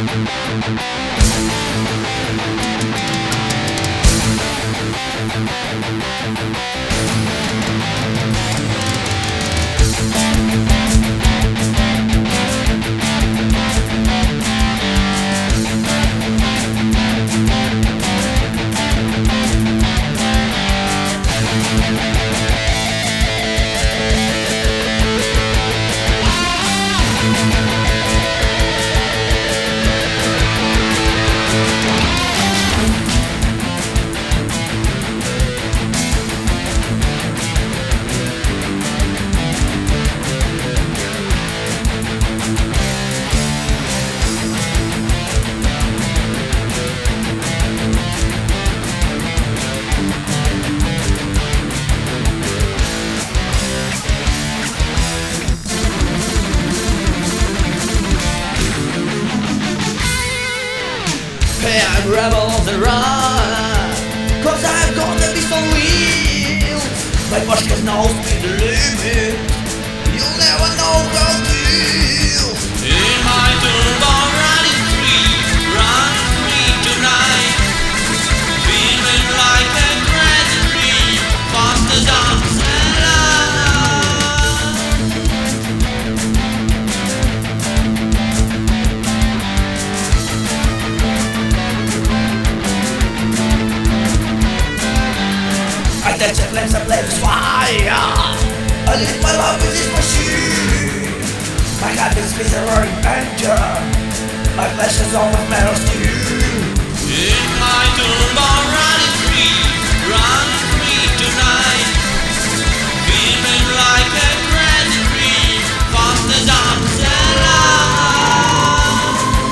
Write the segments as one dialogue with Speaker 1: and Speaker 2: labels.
Speaker 1: I'm rebels and run, 'cause I'm gonna be so real. My boss knows me the limit. You'll never know how to feel.
Speaker 2: In my turbo running free tonight. Feeling like a crazy tree, faster dance and love.
Speaker 1: I touch the flames and blaze fire. I live my life with this machine. My heart is a roaring engine. My flesh is all of metal steel.
Speaker 2: In my turbo running free tonight. Feeling like a crazy tree, faster dance and love.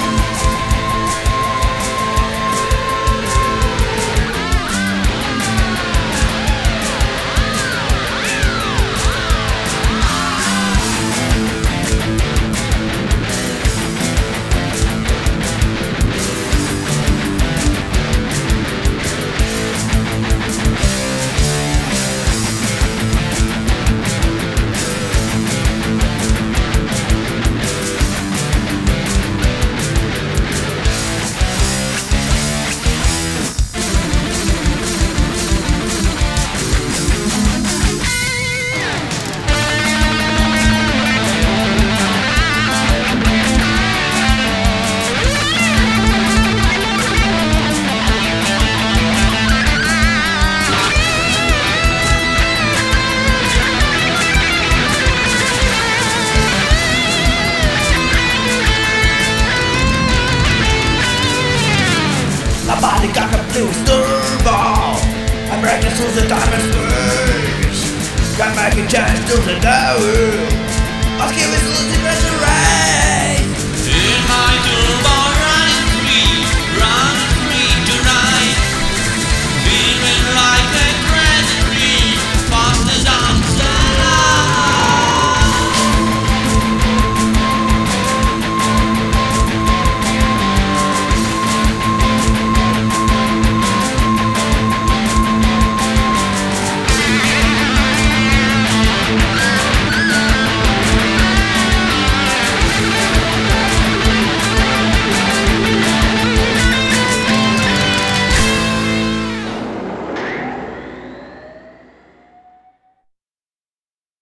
Speaker 1: My body got a blue turbo. I'm breaking through the time and space. Got making change to the devil. I'll give it to the resurrection.